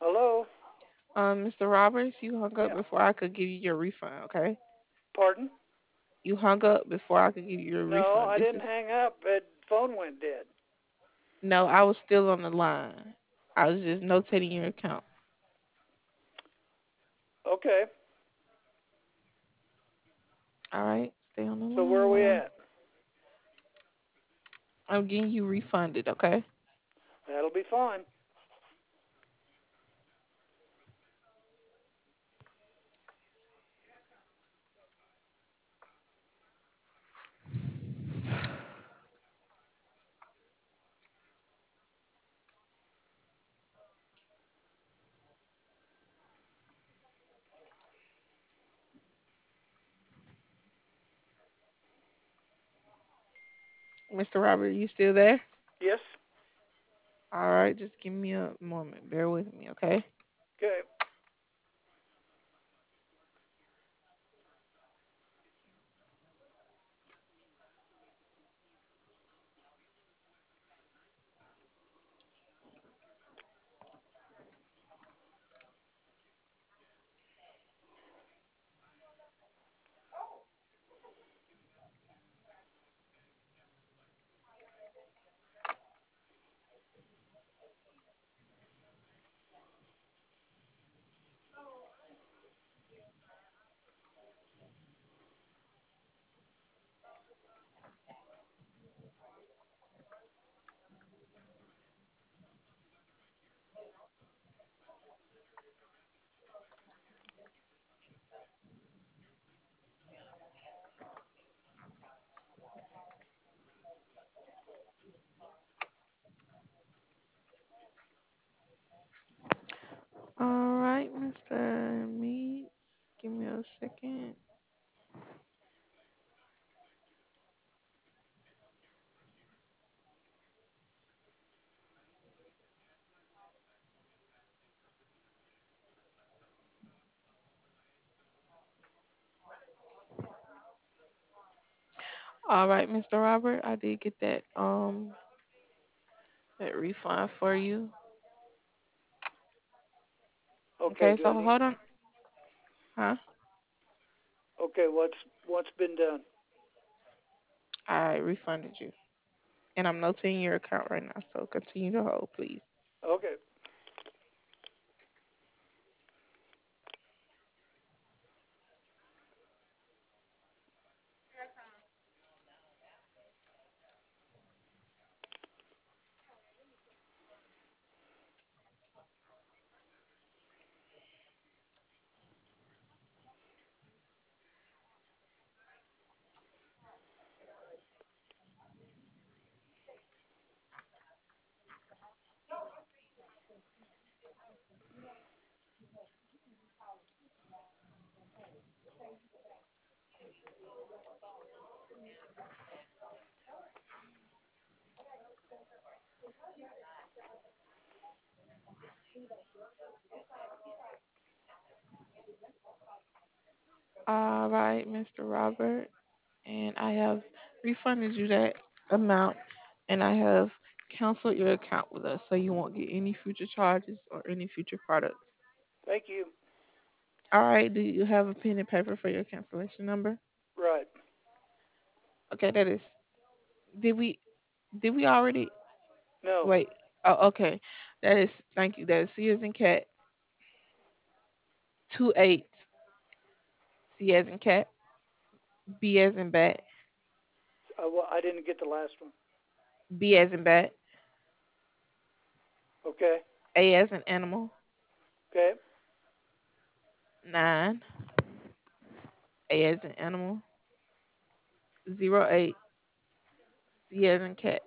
Hello? Mr. Roberts, you hung up Yeah. before I could give you your refund, okay? Pardon? You hung up before I could give you your No, refund. I This didn't is hang up. The phone went dead. No, I was still on the line. I was just notating your account. Okay. All right, stay on the So where are we line. at? I'm getting you refunded, okay? That'll be fine. Mr. Robert, you still there? Yes? All right, just give me a moment. Bear with me, okay? Okay. All right, Mr. Meats, give me a second. All right, Mr. Robert, I did get that refund for you. Okay, Okay, so good. hold on, huh? Okay, what's been done? I refunded you, and I'm notating your account right now. So continue to hold, please. Okay. All right, Mr. Robert, and I have refunded you that amount, and I have canceled your account with us, so you won't get any future charges or any future products. Thank you. All right, do you have a pen and paper for your cancellation number? Right. Okay, that is. Did we did we already No. wait? Oh, okay. That is. Thank you. That is C as in cat 28, C as in cat, B as in bat, Well, I didn't get the last one. B as in bat, Okay. A as in animal, Okay. 9, A as in animal, 08, C as in cat,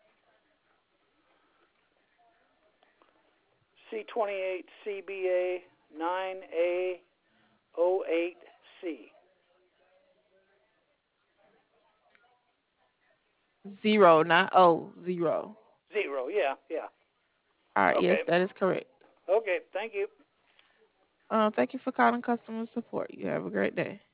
C28 CBA 9A08C. 0, not O, 0. Zero. Yeah. Yeah. All right, Okay. yes, that is correct. Okay. Thank you. Thank you for calling customer support. You have a great day.